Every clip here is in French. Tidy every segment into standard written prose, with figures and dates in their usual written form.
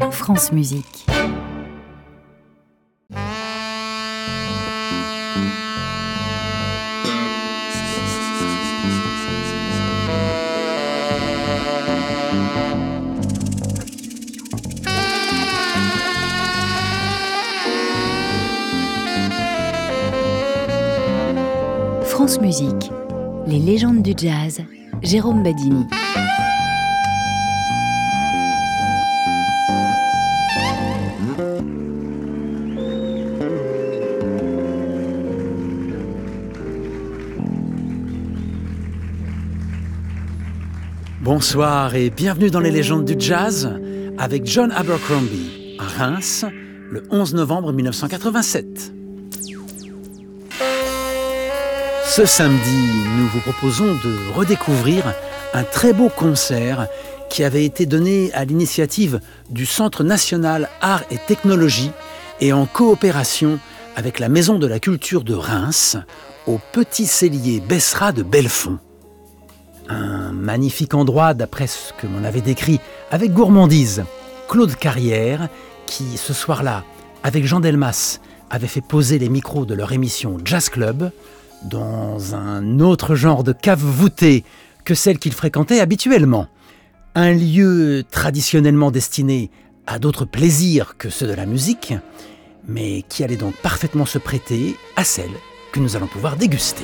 France Musique. France Musique, les légendes du jazz, Jérôme Badini. Bonsoir et bienvenue dans les légendes du jazz avec John Abercrombie à Reims le 11 novembre 1987. Ce samedi, nous vous proposons de redécouvrir un très beau concert qui avait été donné à l'initiative du Centre national Arts et Technologies et en coopération avec la Maison de la Culture de Reims au Petit Cellier Bessera de Belfond. Un magnifique endroit d'après ce que m'en avait décrit avec gourmandise Claude Carrière qui, ce soir-là, avec Jean Delmas, avait fait poser les micros de leur émission Jazz Club dans un autre genre de cave voûtée que celle qu'il fréquentait habituellement. Un lieu traditionnellement destiné à d'autres plaisirs que ceux de la musique, mais qui allait donc parfaitement se prêter à celle que nous allons pouvoir déguster.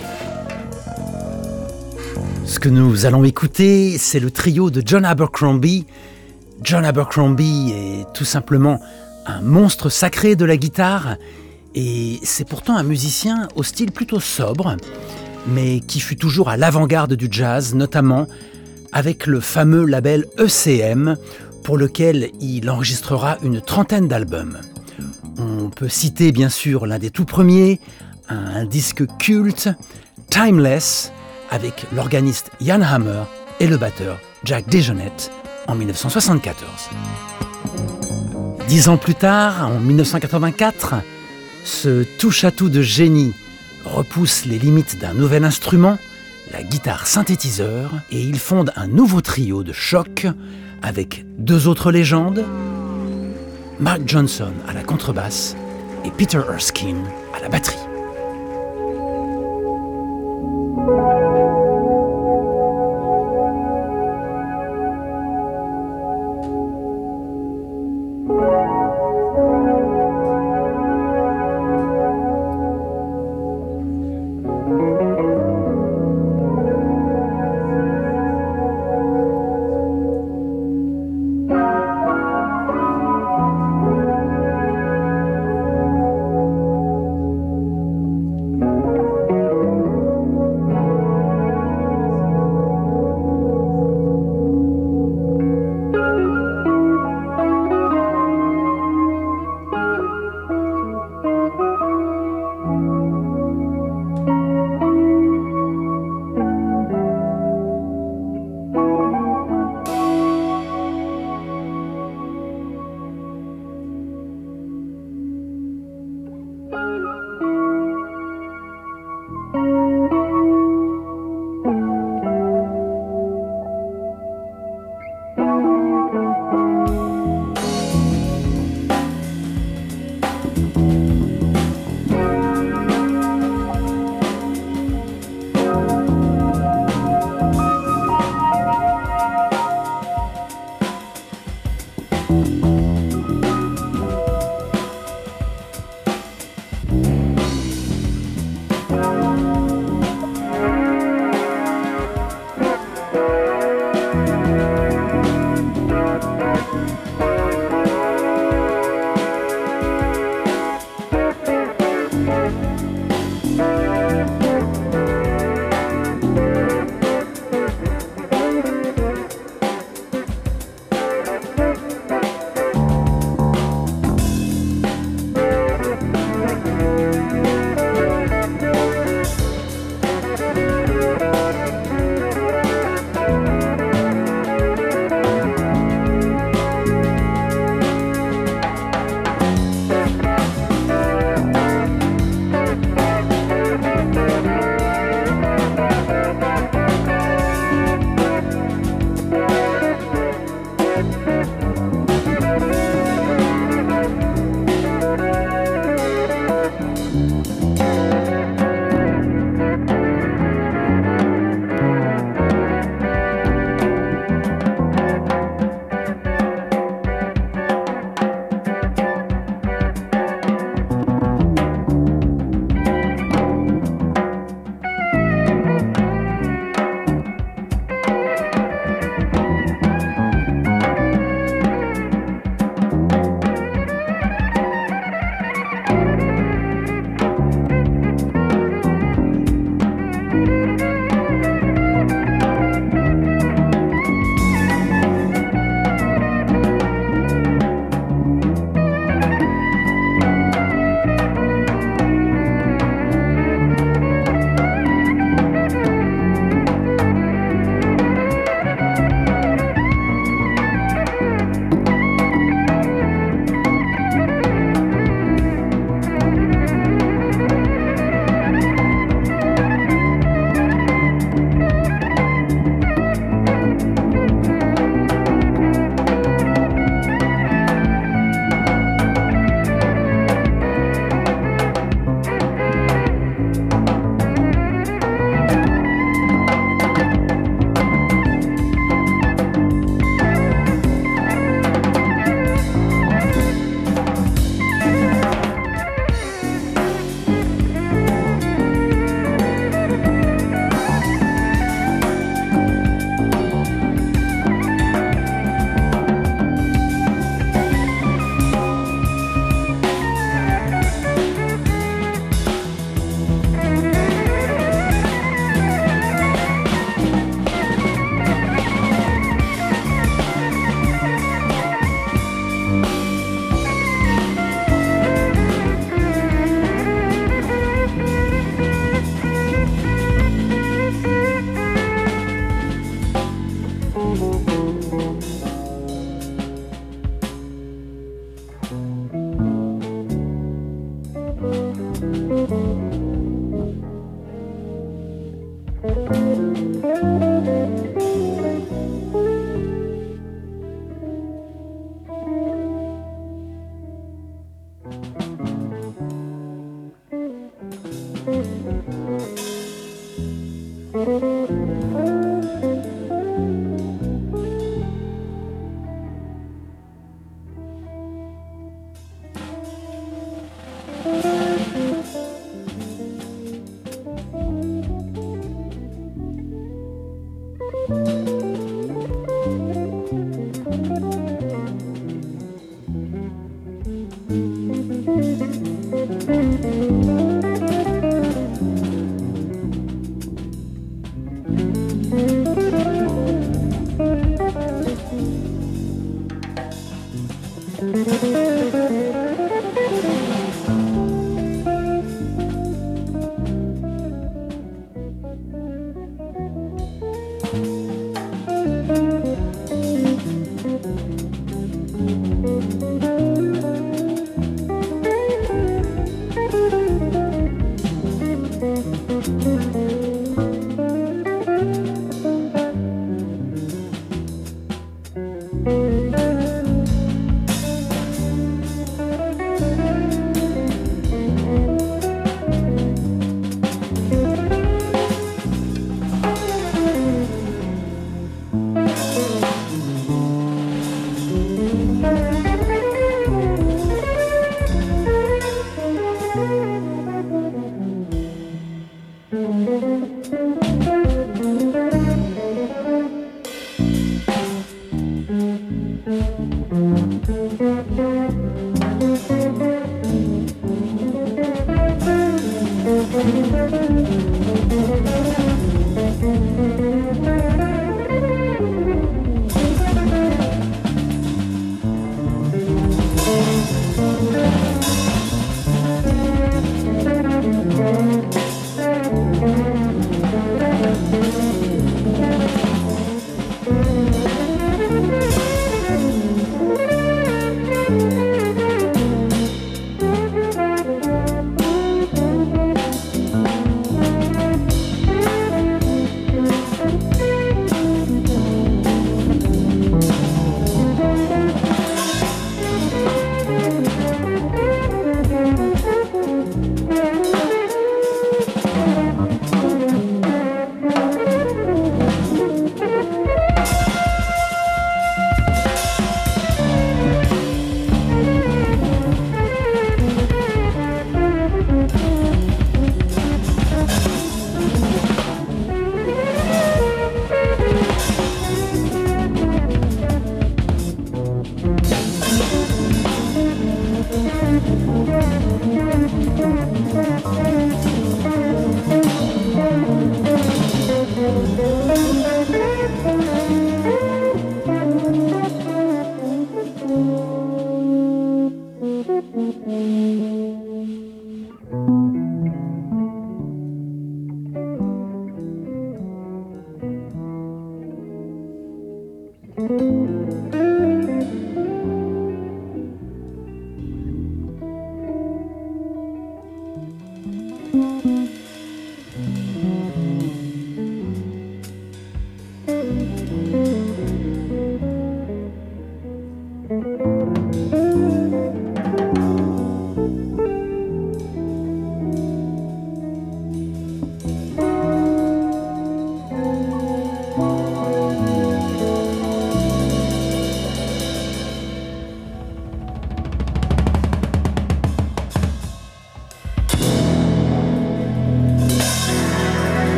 Ce que nous allons écouter, c'est le trio de John Abercrombie. John Abercrombie est tout simplement un monstre sacré de la guitare et c'est pourtant un musicien au style plutôt sobre, mais qui fut toujours à l'avant-garde du jazz, notamment avec le fameux label ECM, pour lequel il enregistrera une trentaine d'albums. On peut citer bien sûr l'un des tout premiers, un disque culte, Timeless, avec l'organiste Jan Hammer et le batteur Jack DeJohnette en 1974. 10 ans plus tard, en 1984, ce touche-à-tout de génie repousse les limites d'un nouvel instrument, la guitare synthétiseur, et il fonde un nouveau trio de choc avec deux autres légendes, Mark Johnson à la contrebasse et Peter Erskine à la batterie.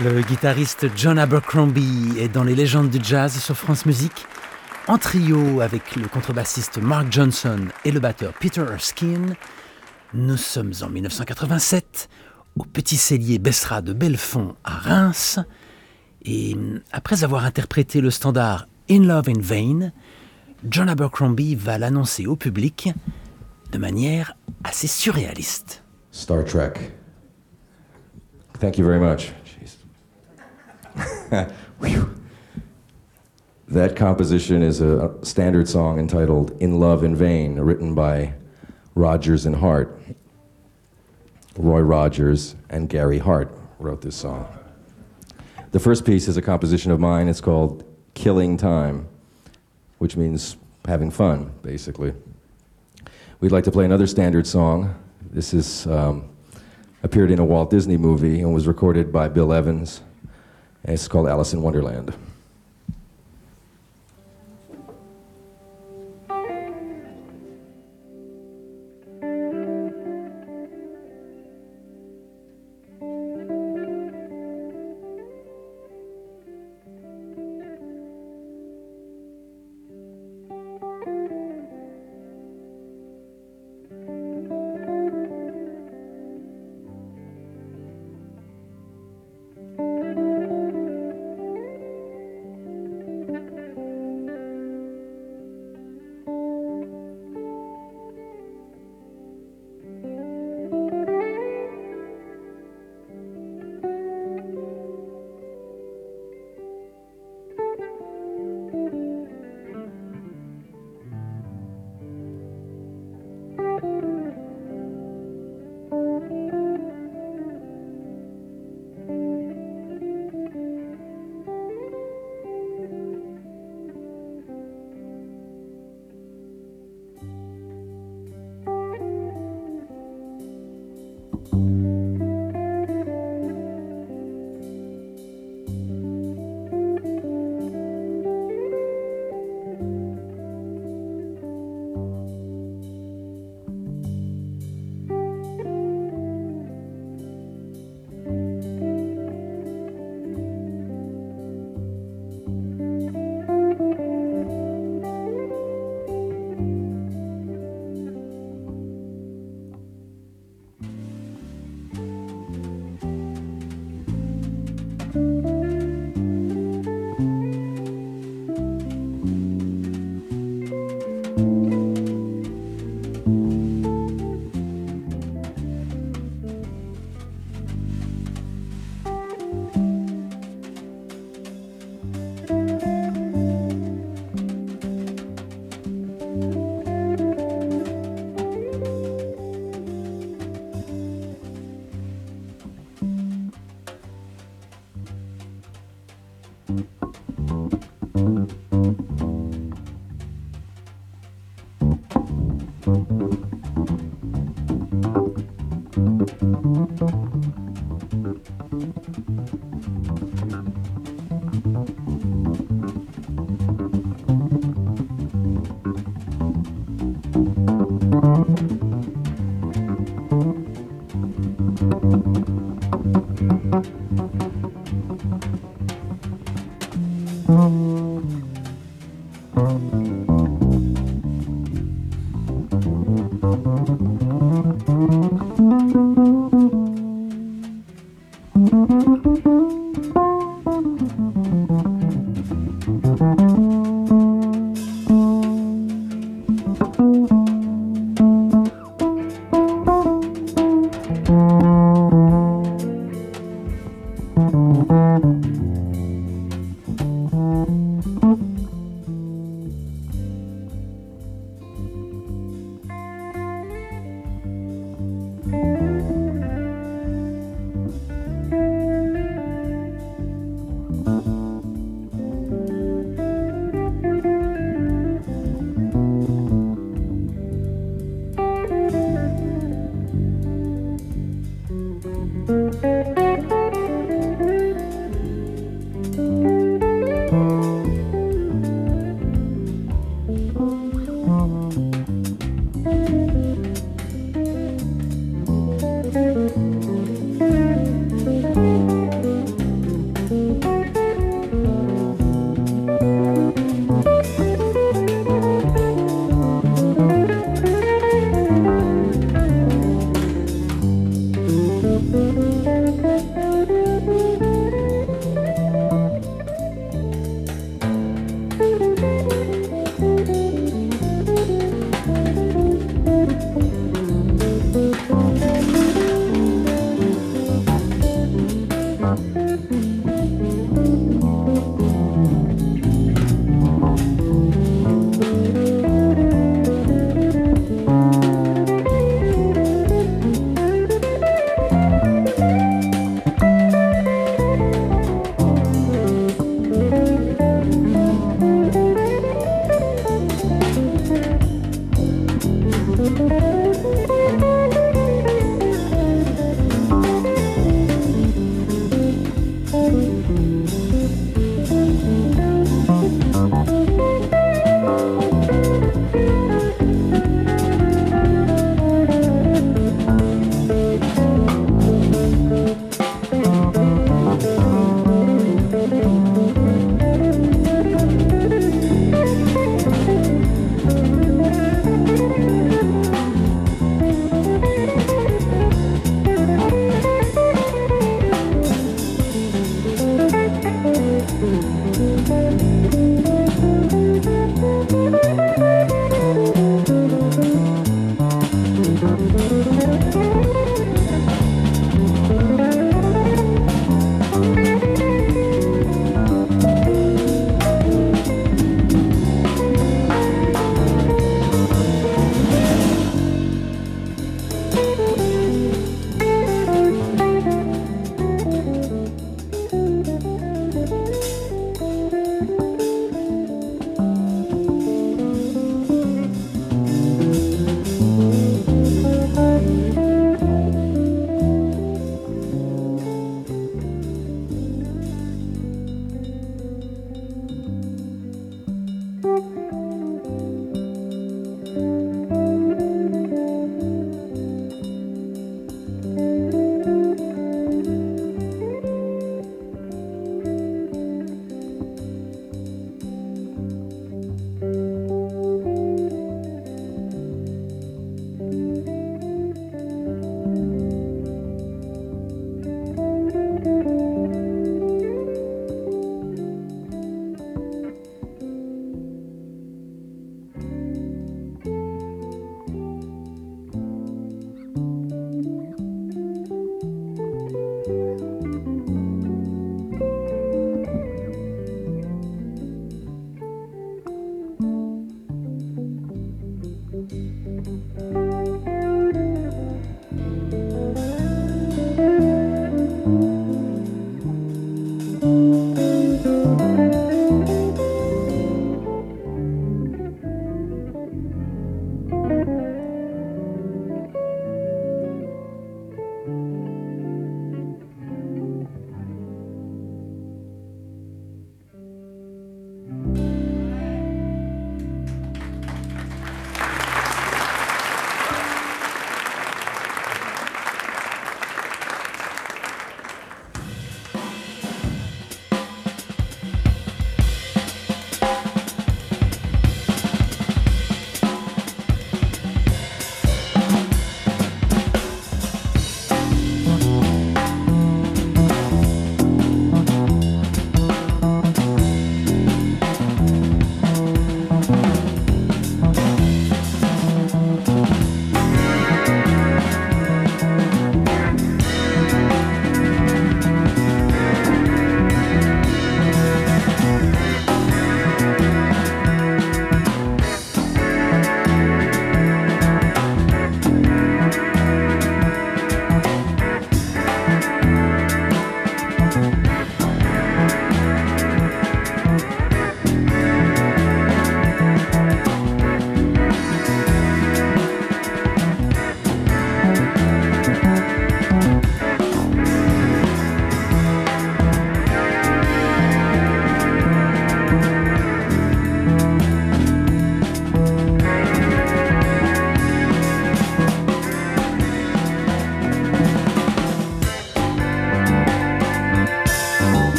Le guitariste John Abercrombie est dans les légendes du jazz sur France Musique, en trio avec le contrebassiste Mark Johnson et le batteur Peter Erskine. Nous sommes en 1987, au Petit Cellier Bessera de Belfond à Reims. Et après avoir interprété le standard In Love in Vain, John Abercrombie va l'annoncer au public de manière assez surréaliste. Star Trek. Thank you very much. That composition is a standard song entitled In Love in Vain, written by Rodgers and Hart. Roy Rogers and Gary Hart wrote this song. The first piece is a composition of mine. It's called Killing Time, which means having fun, basically. We'd like to play another standard song. This is appeared in a Walt Disney movie and was recorded by Bill Evans. And it's called Alice in Wonderland.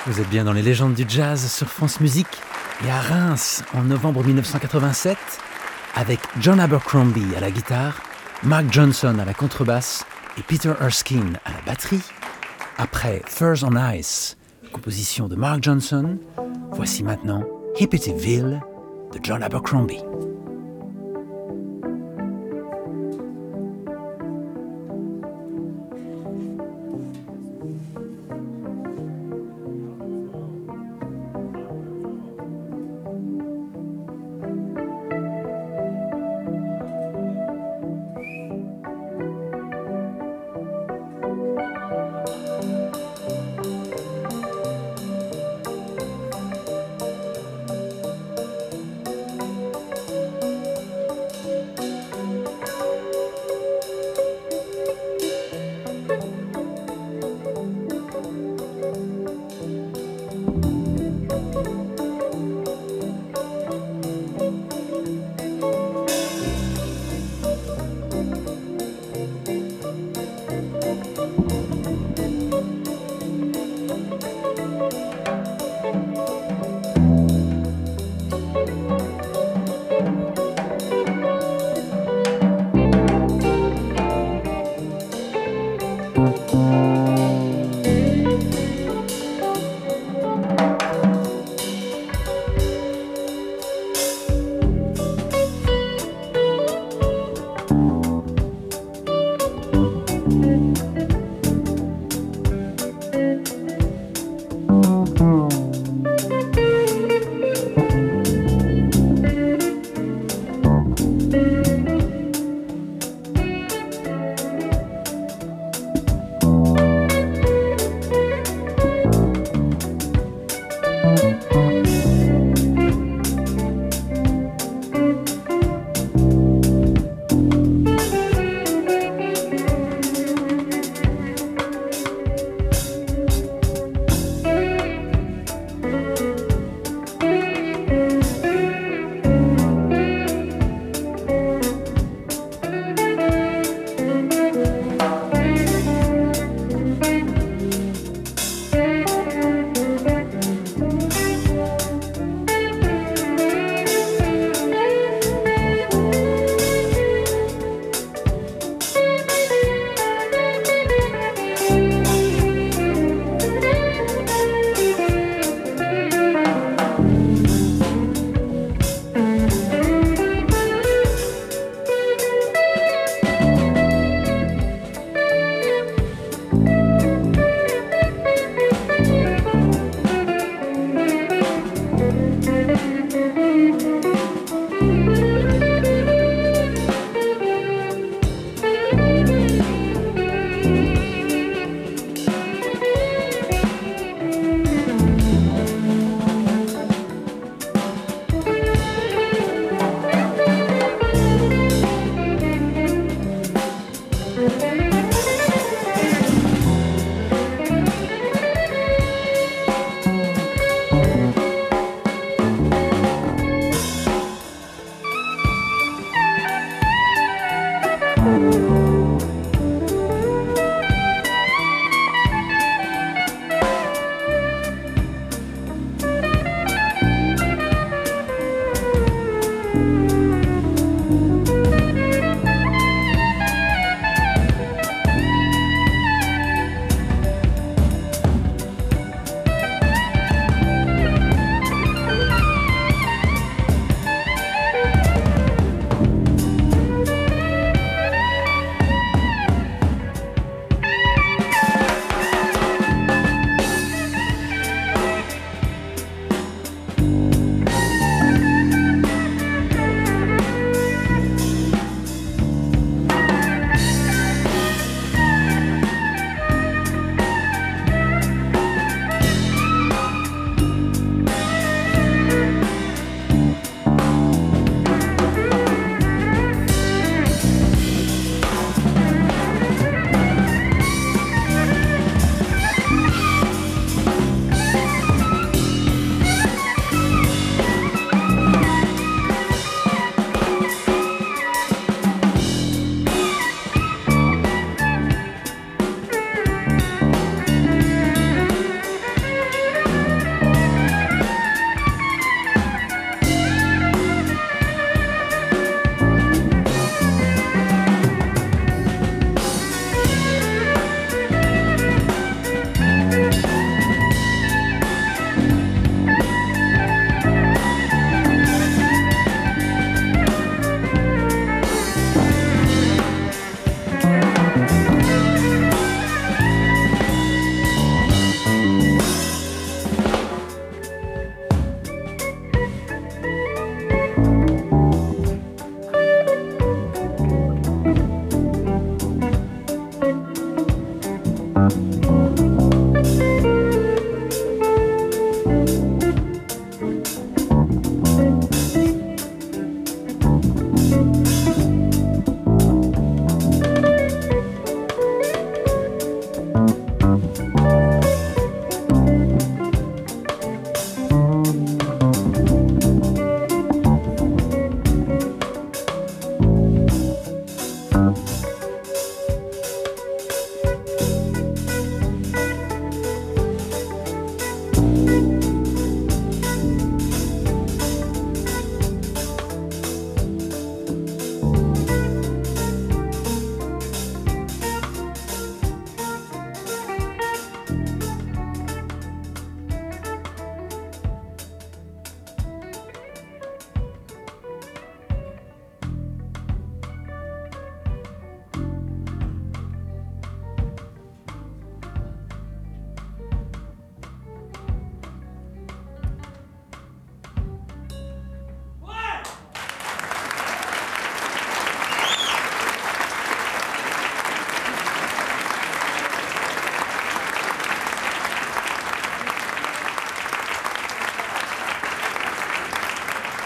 Vous êtes bien dans les légendes du jazz sur France Musique et à Reims en novembre 1987 avec John Abercrombie à la guitare, Mark Johnson à la contrebasse et Peter Erskine à la batterie. Après Furs on Ice, composition de Mark Johnson, voici maintenant Hippolyteville de John Abercrombie.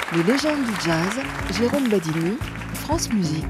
Les légendes du jazz, Jérôme Badini, France Musique.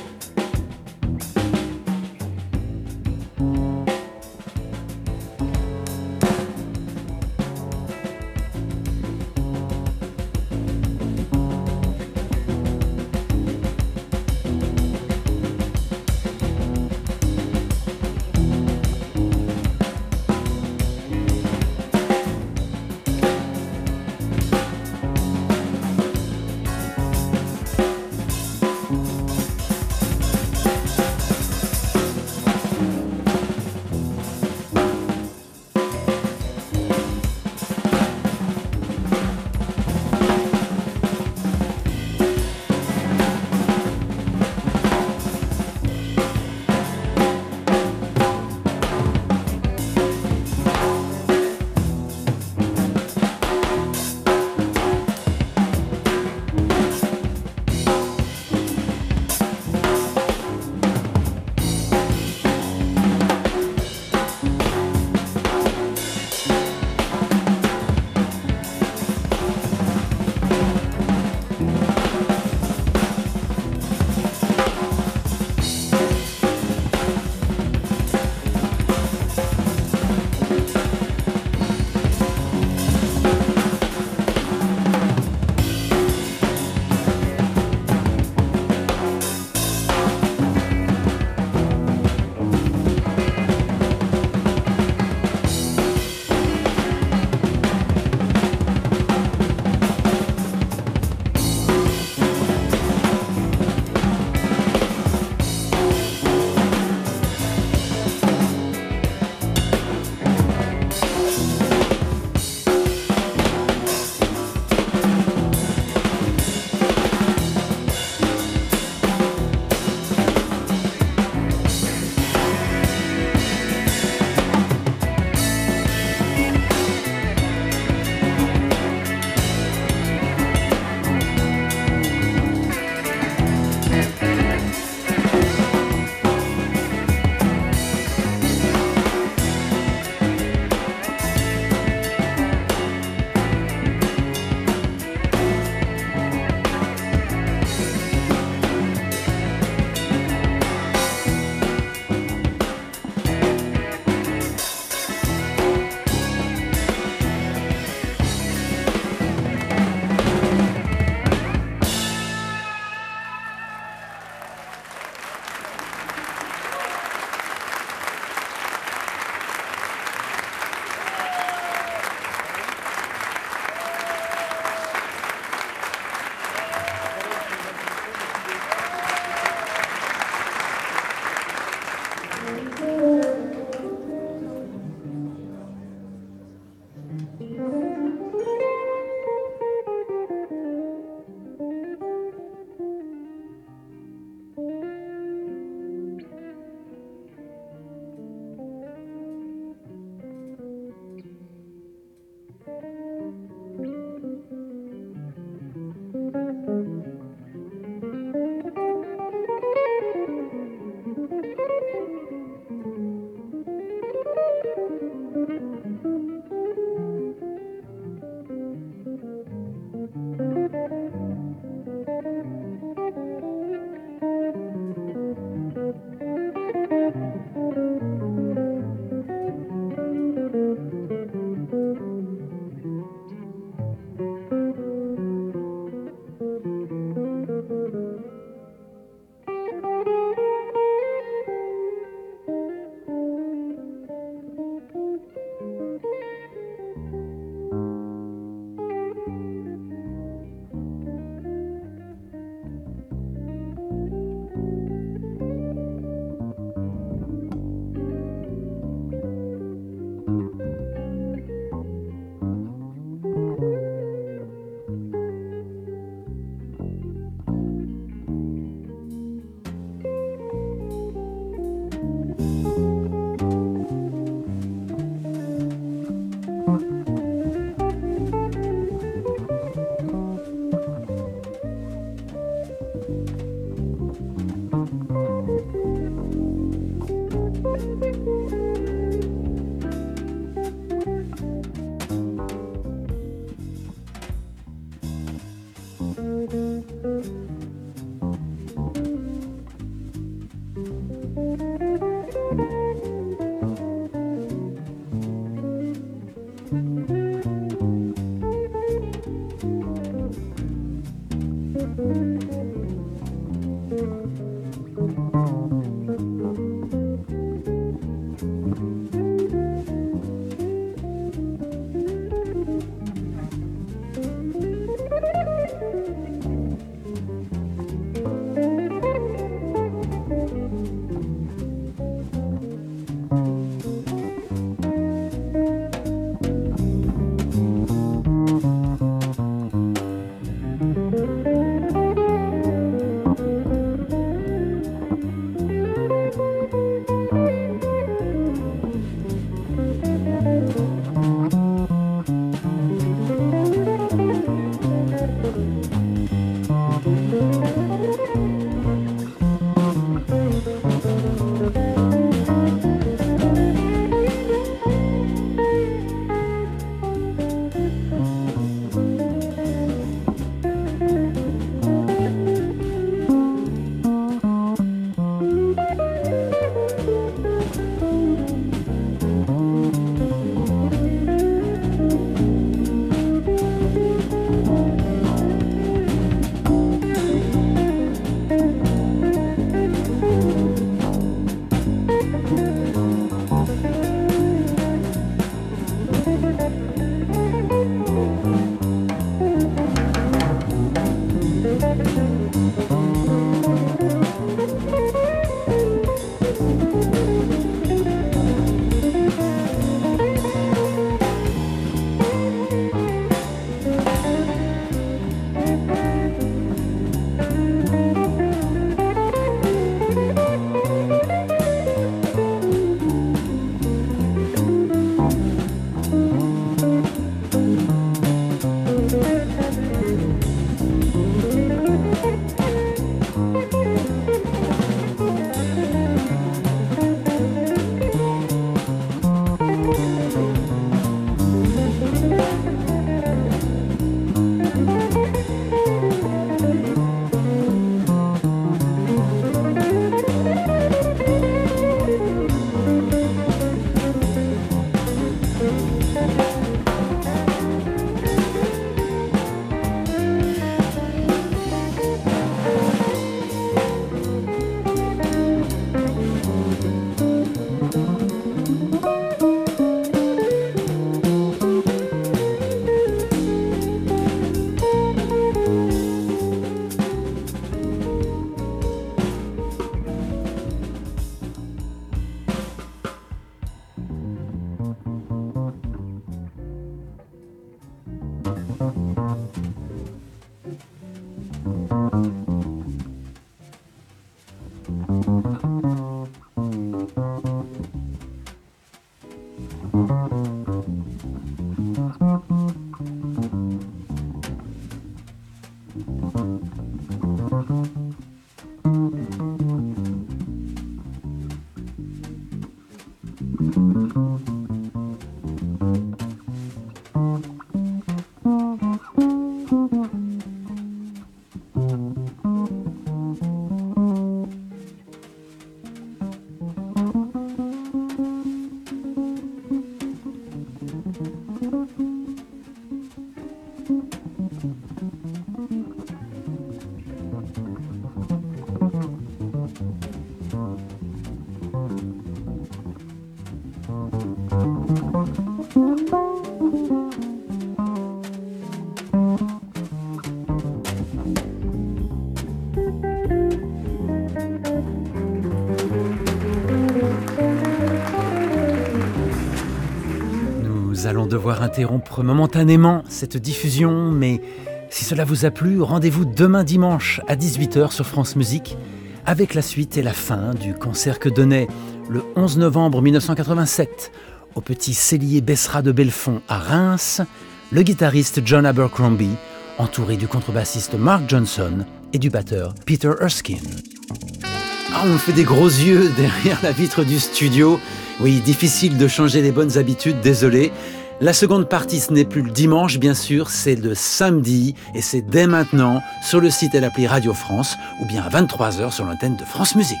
Nous allons devoir interrompre momentanément cette diffusion, mais si cela vous a plu, rendez-vous demain dimanche à 18h sur France Musique avec la suite et la fin du concert que donnait le 11 novembre 1987 au petit cellier Bessera de Belfond à Reims le guitariste John Abercrombie, entouré du contrebassiste Mark Johnson et du batteur Peter Erskine. Ah, on fait des gros yeux derrière la vitre du studio. Oui, difficile de changer les bonnes habitudes, désolé. La seconde partie, ce n'est plus le dimanche, bien sûr, c'est le samedi, et c'est dès maintenant sur le site et l'appli Radio France, ou bien à 23h sur l'antenne de France Musique.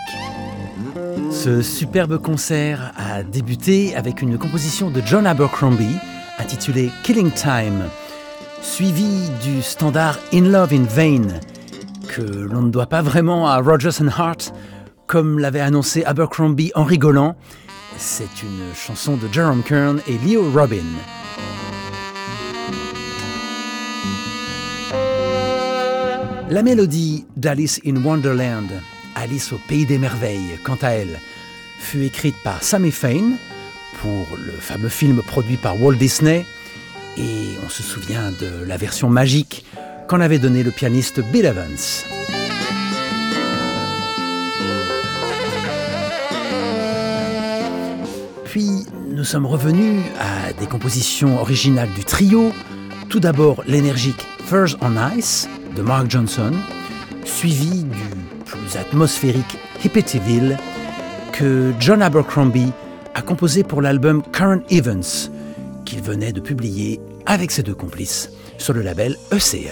Ce superbe concert a débuté avec une composition de John Abercrombie, intitulée Killing Time, suivi du standard In Love in Vain, que l'on ne doit pas vraiment à Rodgers and Hart, comme l'avait annoncé Abercrombie en rigolant. C'est une chanson de Jerome Kern et Leo Robin. La mélodie d'Alice in Wonderland, Alice au Pays des Merveilles, quant à elle, fut écrite par Sammy Fain pour le fameux film produit par Walt Disney, et on se souvient de la version magique qu'en avait donnée le pianiste Bill Evans. Puis, nous sommes revenus à des compositions originales du trio. Tout d'abord, l'énergique Furs on Ice de Mark Johnson, suivi du plus atmosphérique Hippietyville que John Abercrombie a composé pour l'album Current Events, qu'il venait de publier avec ses deux complices sur le label ECM.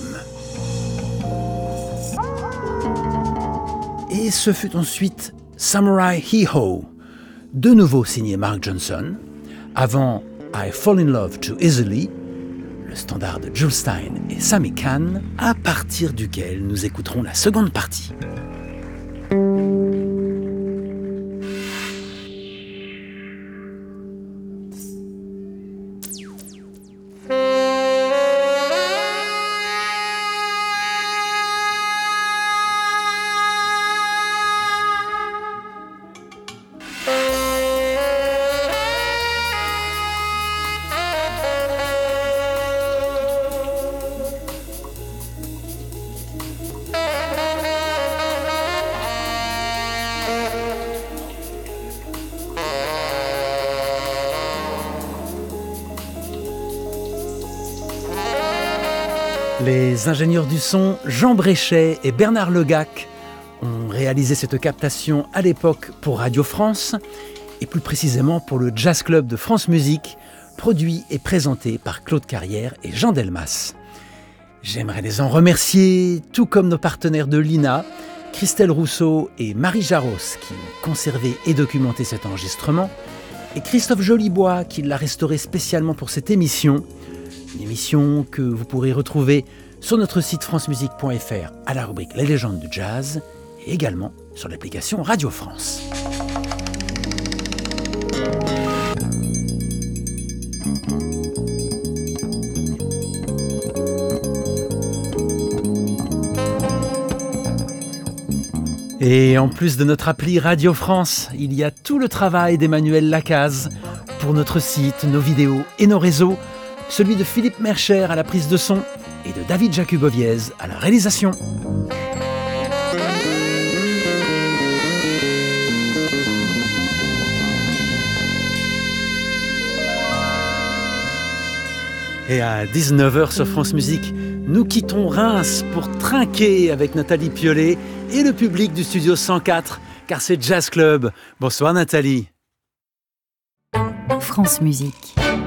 Et ce fut ensuite Samurai Hee-Ho, de nouveau signé Mark Johnson, avant I Fall in Love Too Easily, le standard de Jules Stein et Sammy Cahn, à partir duquel nous écouterons la seconde partie. Les ingénieurs du son Jean Bréchet et Bernard Legac ont réalisé cette captation à l'époque pour Radio France et plus précisément pour le Jazz Club de France Musique, produit et présenté par Claude Carrière et Jean Delmas. J'aimerais les en remercier, tout comme nos partenaires de l'INA, Christelle Rousseau et Marie Jaros qui ont conservé et documenté cet enregistrement, et Christophe Jolibois qui l'a restauré spécialement pour cette émission. Une émission que vous pourrez retrouver sur notre site francemusique.fr à la rubrique Les légendes du jazz et également sur l'application Radio France. Et en plus de notre appli Radio France, il y a tout le travail d'Emmanuel Lacaze pour notre site, nos vidéos et nos réseaux, celui de Philippe Mercher à la prise de son et de David Jacuboviez à la réalisation. Et à 19h sur France Musique, nous quittons Reims pour trinquer avec Nathalie Piollet et le public du studio 104, car c'est Jazz Club. Bonsoir Nathalie. France Musique.